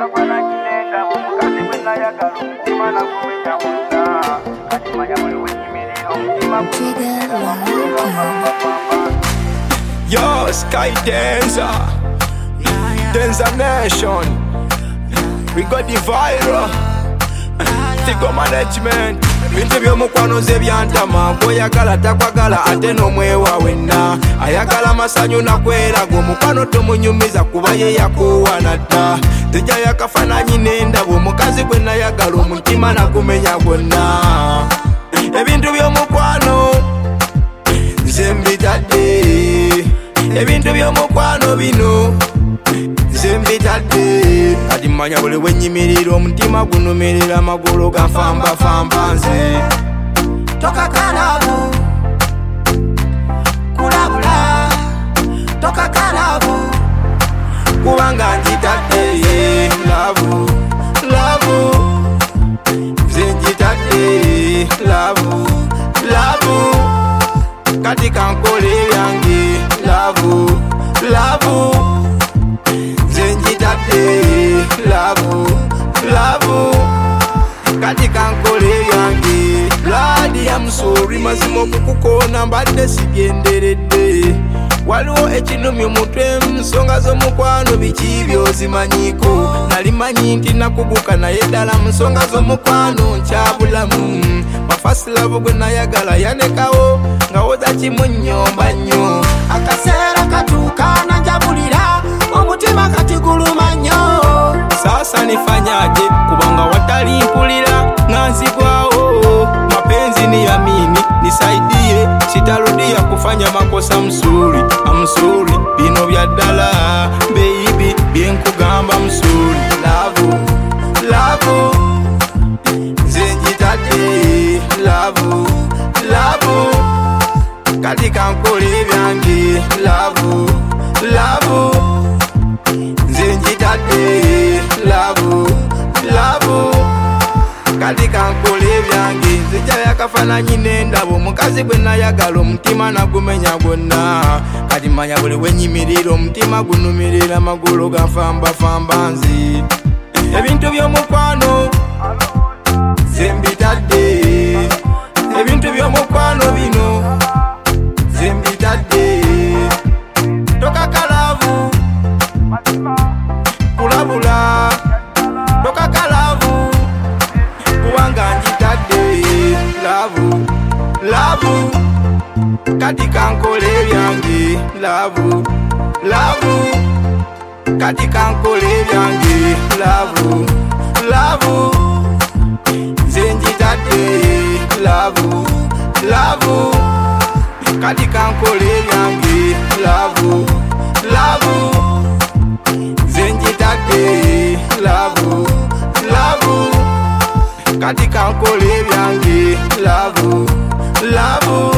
Yo, Sky Dancer, Dancer Nation. We got the viral Tigo Management. Bintu byomukwano ze byantama kweyagala takwagala ate n'omwewa wenna ayagala masanyu nakweraga omukwano tomunyumiza kuba ye yakuwana dda tejja yakafananyi n'endabo omukazi gwe nayagala omutima nagumenya gwonna ebintu by'omukwano nze mbitadde ebintu by'omukwano bino nze mbitadde ati mmanya buli wenyimirira omutima gunumirira amagulu ganfambafamba nze tokakalabu kulabula tokakalabu kubanga njitadde lavu lavu nze njitadde lavu lavu kati kankole ebyange lavu lavu nze njitadde lavu lavu kati kankole ebyange Bloody I'm sorry mazima okukukona mbadde sigenderedde waliwo ekinumi omutwe nsonga z'omukwano biki byozimanyiko nalimanyi nti nakuguka naye ddala mu nsonga z'omukwano nkyabulamu mafasilavu gwe nayagala yanekawo nga woza kimunyomba nnyo akaseera katuuka nanjabulira omutima kati guluma nnyo sasa nifanyaje kubanga watali mpulira nga nzigwawo mapenzi niyamini nisaidie sitarudia kufanya makosa msuri amsuri bino bya ddala baby byenkugamba msuri lavu lavu nze njitadde lavu lavu kati kankole ebyange lavu lavu nze njitadde lavu lavu kati kankole ebyange nze jja yakafananyi n'endabo omukazi gwe nayagala omutima nagumenya gwonna kati manya buli wenyimirira omutima gunumirira amagulu ganfambafamba nze ebintu by'omukwano nze mbitadde ebintu by'omukwano bino nze mbitadde tokakalavu kulabula tokakalavu kubanga njitadde lavu lavu kati kankole ebyange lavu lavu kati kankole ebyange lavu lavu nze njitadde lavu lavu kati kankole ebyange lavu lavu nze njitadde lavu lavu kati kankole ebyange lavu lavu